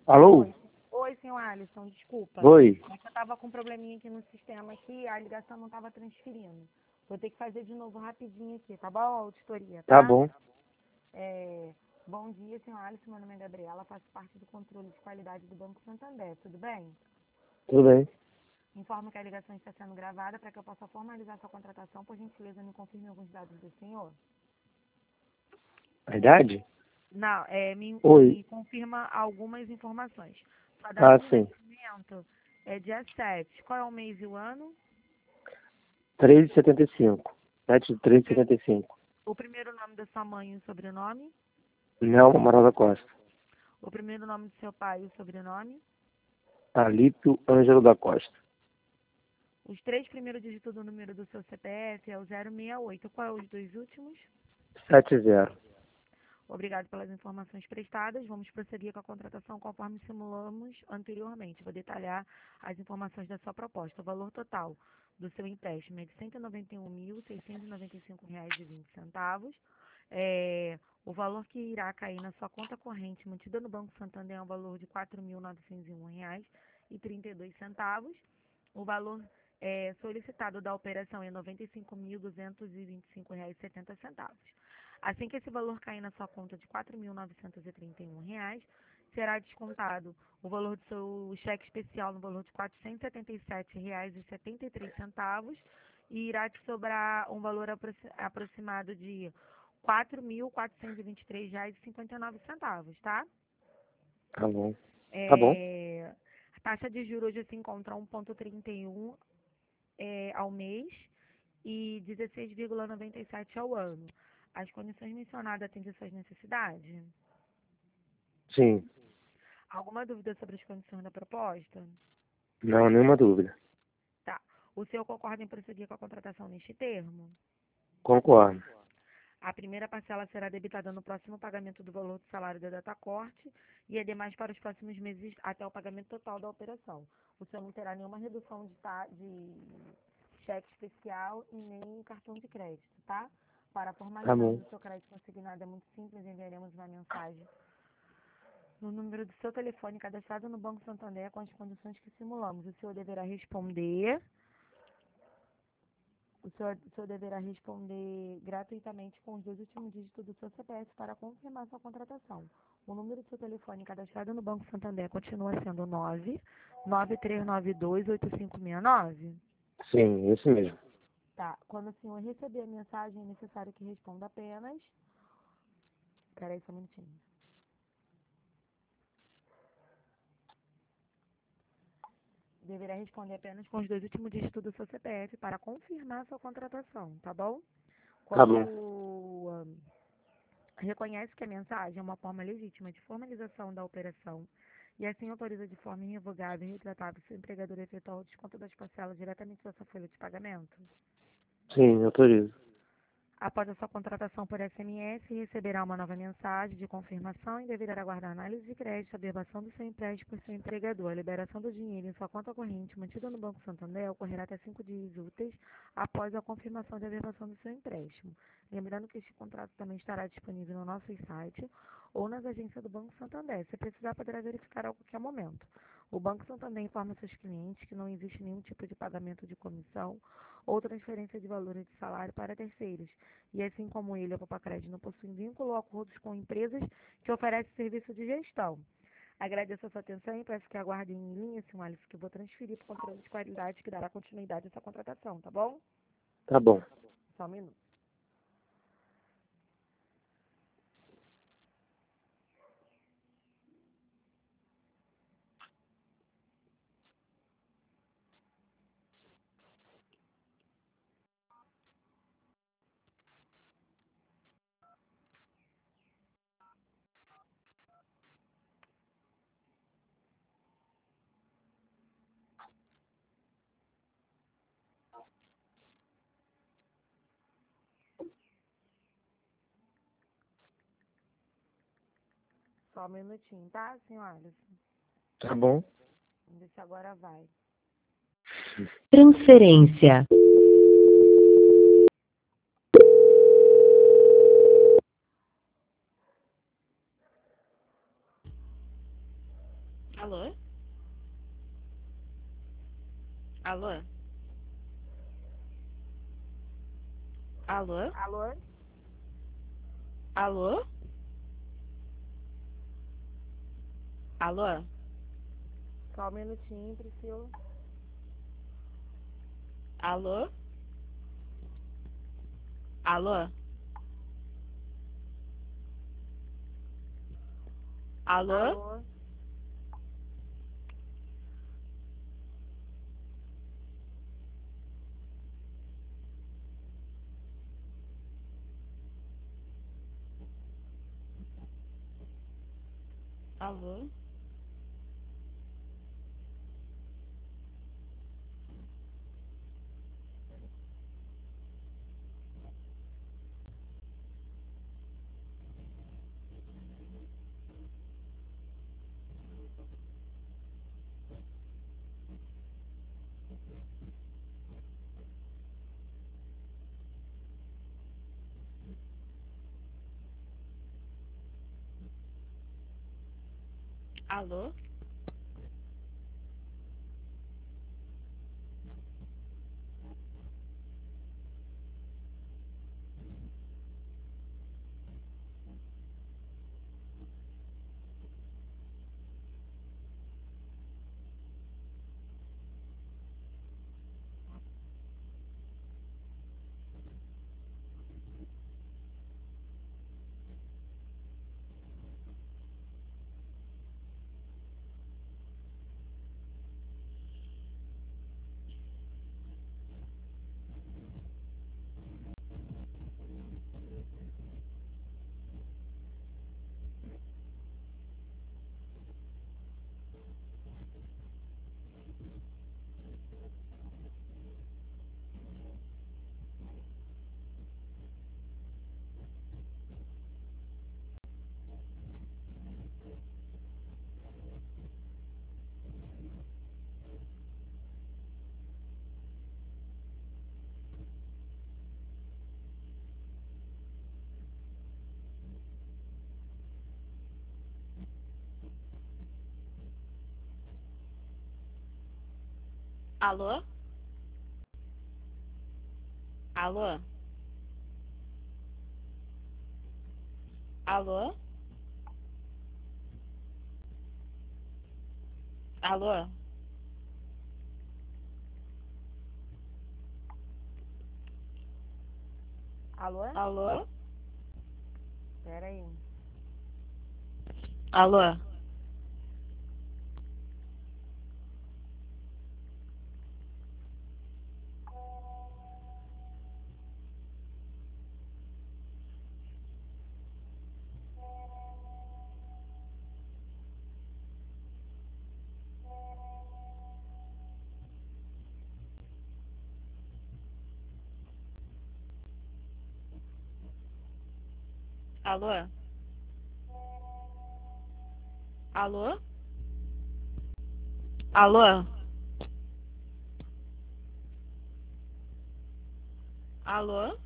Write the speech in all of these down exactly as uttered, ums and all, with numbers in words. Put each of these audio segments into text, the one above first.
Alô? Oi. Oi, senhor Alisson, desculpa. Oi. É que eu estava com um probleminha aqui no sistema aqui, a ligação não estava transferindo. Vou ter que fazer de novo rapidinho aqui, tá bom, auditoria, tá? Tá bom. É, bom dia, senhor Alisson, meu nome é Gabriela, faço parte do controle de qualidade do Banco Santander, tudo bem? Tudo bem. Informo que a ligação está sendo gravada para que eu possa formalizar sua contratação, por gentileza, me confirme alguns dados do senhor. A idade? Não, é, me, Oi. me confirma algumas informações. Sua Ah, data de sim. nascimento é dia sete. Qual é o mês e o ano? três de setenta e cinco. sete de três de setenta e cinco. O primeiro nome da sua mãe e o sobrenome? Nelma Amaral da Costa. O primeiro nome do seu pai e o sobrenome? Alípio Ângelo da Costa. Os três primeiros dígitos do número do seu C P F é o zero seis oito. Qual é os dois últimos? sete zero. Obrigado pelas informações prestadas. Vamos prosseguir com a contratação conforme simulamos anteriormente. Vou detalhar as informações da sua proposta. O valor total do seu empréstimo é de cento e noventa e um mil, seiscentos e noventa e cinco reais e vinte centavos. É, o valor que irá cair na sua conta corrente mantida no Banco Santander é um valor de quatro mil novecentos e um reais e trinta e dois centavos. O valor é, solicitado da operação é noventa e cinco mil, duzentos e vinte e cinco reais e setenta centavos. Assim que esse valor cair na sua conta de quatro mil novecentos e trinta e um reais, será descontado o valor do seu cheque especial no valor de quatrocentos e setenta e sete reais e setenta e três centavos e irá te sobrar um valor aproxi- aproximado de quatro mil quatrocentos e vinte e três reais e cinquenta e nove centavos, tá? Tá bom. Tá bom. É, a taxa de juros hoje se encontra um vírgula trinta e um é, ao mês e dezesseis vírgula noventa e sete ao ano. As condições mencionadas atendem às suas necessidades? Sim. Alguma dúvida sobre as condições da proposta? Não, nenhuma dúvida. Tá. O senhor concorda em prosseguir com a contratação neste termo? Concordo. A primeira parcela será debitada no próximo pagamento do valor do salário da data corte e é demais para os próximos meses até o pagamento total da operação. O senhor não terá nenhuma redução de, ta- de cheque especial e nem cartão de crédito, tá? Para Tá formalizarmos bom. o seu crédito consignado é muito simples, enviaremos uma mensagem no número do seu telefone cadastrado no Banco Santander com as condições que simulamos. O senhor deverá responder, o senhor, o senhor deverá responder gratuitamente com os dois últimos dígitos do seu C P F para confirmar sua contratação. O número do seu telefone cadastrado no Banco Santander continua sendo nove nove três nove dois oito cinco seis nove. Sim, isso mesmo. Tá. Quando o senhor receber a mensagem, é necessário que responda apenas. Espera aí só um minutinho. Deverá responder apenas com os dois últimos dígitos do seu C P F para confirmar sua contratação, tá bom? Tá Quando bom. hum, reconhece que a mensagem é uma forma legítima de formalização da operação e assim autoriza de forma irrevogável e retratável seu empregador a efetuar o desconto das parcelas diretamente da sua folha de pagamento. Sim, autorizo. Após a sua contratação por S M S, receberá uma nova mensagem de confirmação e deverá aguardar análise de crédito, a averbação do seu empréstimo por seu empregador. A liberação do dinheiro em sua conta corrente mantida no Banco Santander ocorrerá até cinco dias úteis após a confirmação de averbação do seu empréstimo. Lembrando que este contrato também estará disponível no nosso site ou nas agências do Banco Santander. Se precisar, poderá verificar a qualquer momento. O Banco Santander informa seus clientes que não existe nenhum tipo de pagamento de comissão ou transferência de valores de salário para terceiros. E assim como ele, a Papacred não possui vínculo ou acordos com empresas que oferecem serviço de gestão. Agradeço a sua atenção e peço que aguardem em linha, senhor Alisson, que eu vou transferir para o controle de qualidade que dará continuidade a essa contratação, tá bom? Tá bom. Só um minuto. Só um minutinho, tá, senhor Alisson? Tá bom. Vamos ver se agora vai. Transferência. Alô? Alô? Alô? Alô? Alô? Alô? Só um minutinho, Priscila. Alô? Alô? Alô? Alô? Alô? Alô? Alô? Alô? Alô? Alô? Alô? Alô? Pera aí. Alô? Alô? Alô? Alô? Alô?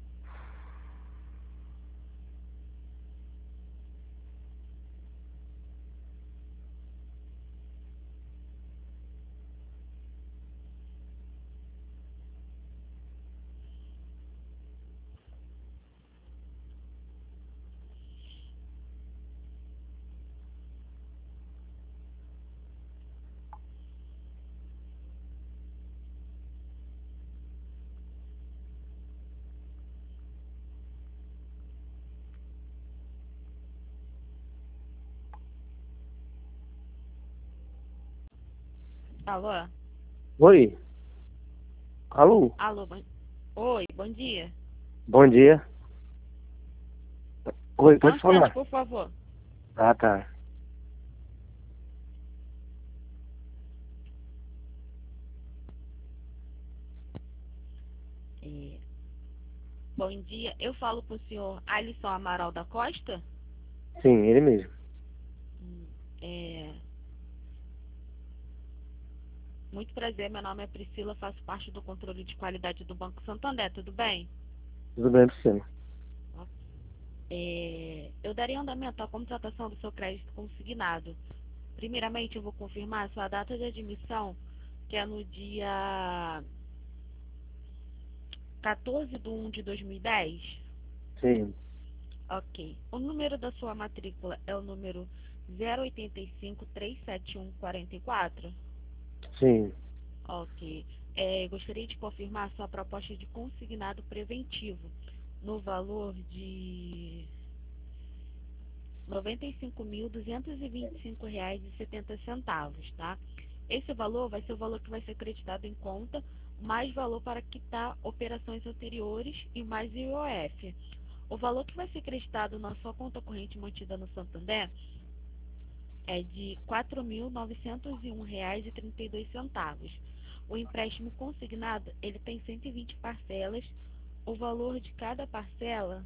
Alô? Oi. Alô? Alô? Bom... Oi, bom dia. Bom dia. Oi, Só um pode instante, falar. por favor. Ah, tá. É, Bom dia. Eu falo com o senhor Alisson Amaral da Costa? Sim, ele mesmo. Hum, É... Muito prazer, meu nome é Priscila, faço parte do controle de qualidade do Banco Santander, tudo bem? Tudo bem, Priscila? É, Eu daria andamento à contratação do seu crédito consignado. Primeiramente, eu vou confirmar a sua data de admissão, que é no dia quatorze de um de dois mil e dez. Sim, Ok. O número da sua matrícula é o número zero oito cinco, três sete um, quatro quatro? sim. Ok. É, gostaria de confirmar a sua proposta de consignado preventivo no valor de noventa e cinco mil, duzentos e vinte e cinco reais e setenta centavos, tá? Esse valor vai ser o valor que vai ser acreditado em conta, mais valor para quitar operações anteriores e mais I O F. O valor que vai ser acreditado na sua conta corrente mantida no Santander é de quatro mil novecentos e um reais e trinta e dois centavos. O empréstimo consignado, ele tem cento e vinte parcelas. O valor de cada parcela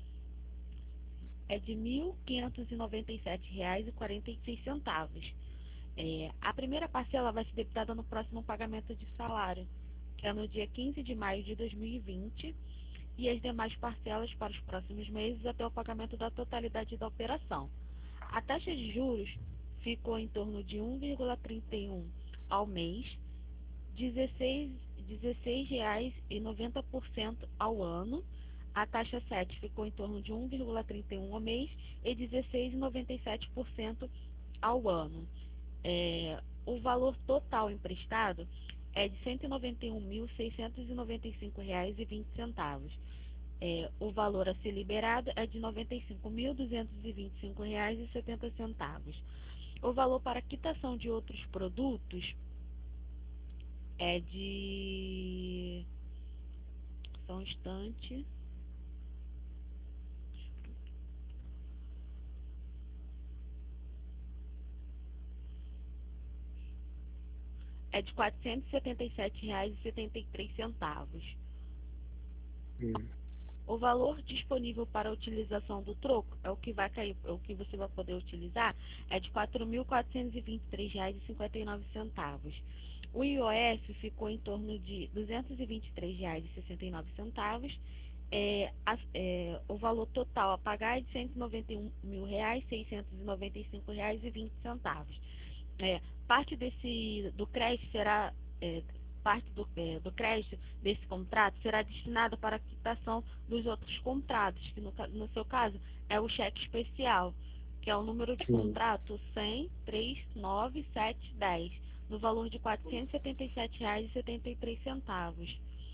é de mil quinhentos e noventa e sete reais e quarenta e seis centavos. É, a primeira parcela vai ser debitada no próximo pagamento de salário, que é no dia quinze de maio de dois mil e vinte, e as demais parcelas para os próximos meses até o pagamento da totalidade da operação. A taxa de juros ficou em torno de um vírgula trinta e um ao mês, dezesseis reais e noventa por cento ao ano. A taxa sete ficou em torno de um vírgula trinta e um ao mês e dezesseis vírgula noventa e sete por cento ao ano. É, o valor total emprestado é de cento e noventa e um mil, seiscentos e noventa e cinco reais e vinte centavos. É, o valor a ser liberado é de noventa e cinco mil, duzentos e vinte e cinco reais e setenta centavos. O valor para quitação de outros produtos é de... Só um instante. É de quatrocentos e setenta e sete reais e setenta e três centavos. Hum. O valor disponível para a utilização do troco, é o que vai cair, é o que você vai poder utilizar, é de quatro mil quatrocentos e vinte e três reais e cinquenta e nove centavos. O I O F ficou em torno de duzentos e vinte e três reais e sessenta e nove centavos. É, a, é, o valor total a pagar é de cento e noventa e um mil reais, seiscentos e noventa e cinco reais e vinte centavos. É, parte desse do crédito será é, parte do, é, do crédito desse contrato será destinada para a quitação dos outros contratos, que no, no seu caso é o cheque especial, que é o número de Sim. contrato cem, três, nove, sete, dez, no valor de quatrocentos e setenta e sete reais e setenta e três centavos.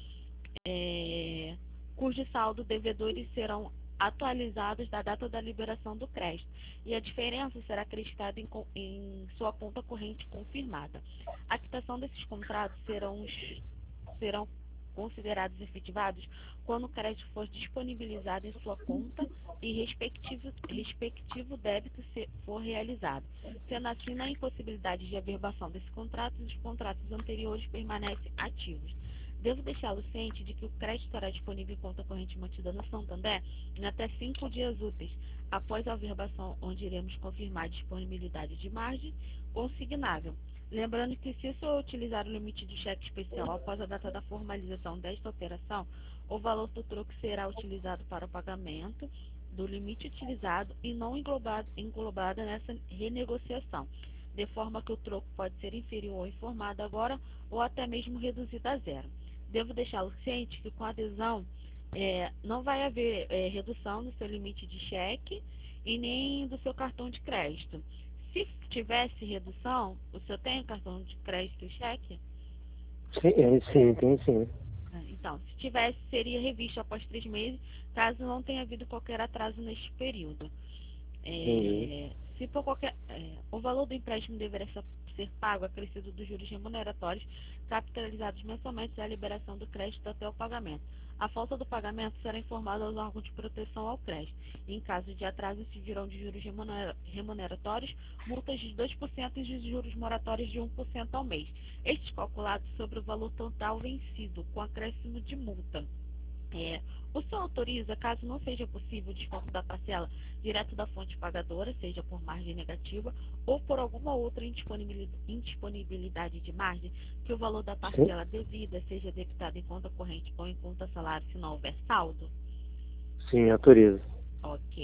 É, cujo saldo devedores serão atualizados da data da liberação do crédito, e a diferença será acreditada em, em sua conta corrente confirmada. A quitação desses contratos serão, serão considerados efetivados quando o crédito for disponibilizado em sua conta e respectivo, respectivo débito se, for realizado. Sendo assim, na impossibilidade de averbação desse contrato, os contratos anteriores permanecem ativos. Devo deixá-lo ciente de que o crédito estará disponível em conta corrente mantida no Santander em até cinco dias úteis após a averbação, onde iremos confirmar a disponibilidade de margem consignável. Lembrando que, se o senhor utilizar o limite do cheque especial após a data da formalização desta operação, o valor do troco será utilizado para o pagamento do limite utilizado e não englobado, englobada nessa renegociação, de forma que o troco pode ser inferior ou informado agora ou até mesmo reduzido a zero. Devo deixá-lo ciente que, com a adesão, é, não vai haver é, redução no seu limite de cheque e nem do seu cartão de crédito. Se tivesse redução, o senhor tem cartão de crédito e cheque? Sim, é, sim, tem sim. Então, se tivesse, seria revisto após três meses, caso não tenha havido qualquer atraso neste período. Entendi. É, se por qualquer, é, o valor do empréstimo deverá ser pago acrescido dos juros remuneratórios capitalizados mensalmente da liberação do crédito até o pagamento. A falta do pagamento será informada aos órgãos de proteção ao crédito. Em caso de atraso, incidirão de juros remuneratórios, multas de dois por cento e de juros moratórios de um por cento ao mês. Estes calculados sobre o valor total vencido, com acréscimo de multa. É, o senhor autoriza, caso não seja possível o desconto da parcela direto da fonte pagadora, seja por margem negativa ou por alguma outra indisponibilidade de margem, que o valor da Sim, parcela devida seja debitado em conta corrente ou em conta salário se não houver saldo? sim, autorizo. Ok.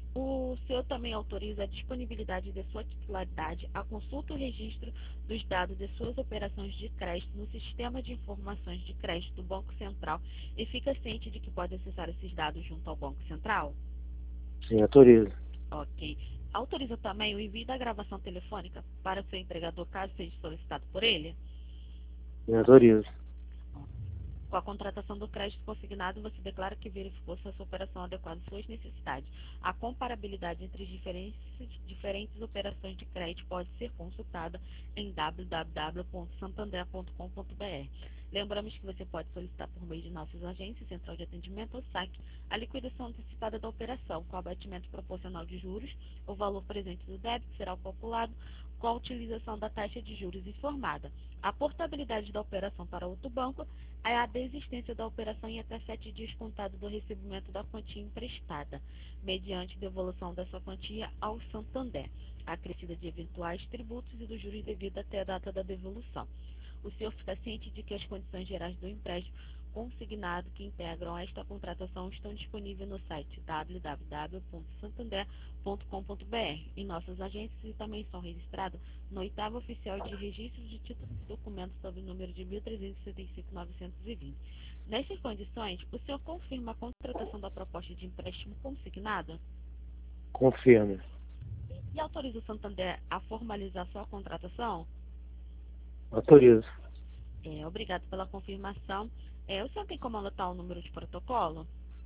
O senhor também autoriza a disponibilidade de sua titularidade, a consulta e o registro dos dados de suas operações de crédito no Sistema de Informações de Crédito do Banco Central e fica ciente de que pode acessar esses dados junto ao Banco Central? Sim, autorizo. Ok. Autoriza também o envio da gravação telefônica para o seu empregador, caso seja solicitado por ele? Sim, autorizo. Com a contratação do crédito consignado, você declara que verificou se a sua operação adequada às suas necessidades. A comparabilidade entre as diferentes, diferentes operações de crédito pode ser consultada em w w w ponto santander ponto com ponto b r. Lembramos que você pode solicitar por meio de nossas agências, central de atendimento ou saque, a liquidação antecipada da operação, com abatimento proporcional de juros. O valor presente do débito será calculado com a utilização da taxa de juros informada. A portabilidade da operação para outro banco é a desistência da operação em até sete dias contado do recebimento da quantia emprestada, mediante devolução dessa quantia ao Santander, acrescida de eventuais tributos e dos juros devidos até a data da devolução. O senhor fica ciente de que as condições gerais do empréstimo consignado que integram esta contratação estão disponíveis no site w w w ponto santander ponto com ponto b r. Em nossas agências e também são registrados no oitavo oficial de registro de títulos e documentos sob o número de mil trezentos e setenta e cinco mil novecentos e vinte. Nessas condições, o senhor confirma a contratação da proposta de empréstimo consignada? Confirmo. E autoriza o Santander a formalizar sua contratação? Autorizo. É, obrigado pela confirmação. É, o senhor tem como anotar o número de protocolo?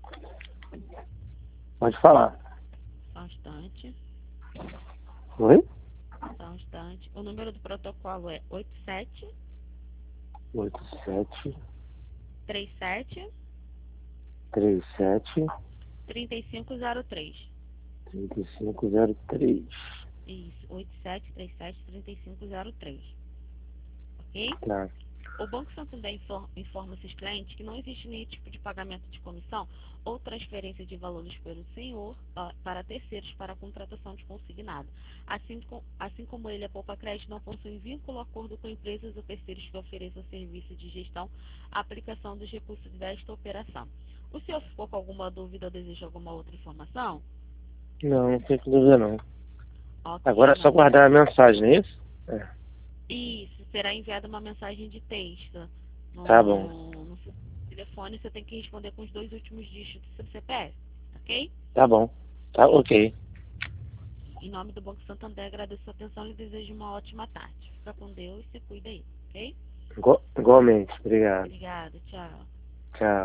Pode falar. Só um instante. Oi? Só um instante. O número do protocolo é oito sete oito sete três sete três sete três cinco zero três. três cinco zero três. Isso, oito sete três sete três cinco zero três. Ok? Tá. O Banco Santander informa seus clientes que não existe nenhum tipo de pagamento de comissão ou transferência de valores pelo senhor uh, para terceiros para a contratação de consignado. Assim, com, assim como ele, a Poupa Crédito não possui vínculo ou acordo com empresas ou terceiros que ofereçam serviço de gestão à aplicação dos recursos desta operação. O senhor ficou com alguma dúvida ou deseja alguma outra informação? Não, não tem dúvida não. Okay, Agora é só guardar a mensagem, não é isso? É. Isso, será enviada uma mensagem de texto. No, Tá bom. no seu telefone, você tem que responder com os dois últimos dígitos do seu C P F, ok? Tá bom. Tá ok. Em nome do Banco Santander, agradeço a sua atenção e desejo uma ótima tarde. Fica com Deus e se cuida aí, ok? Igual- igualmente. Obrigado. Obrigada, tchau. Tchau.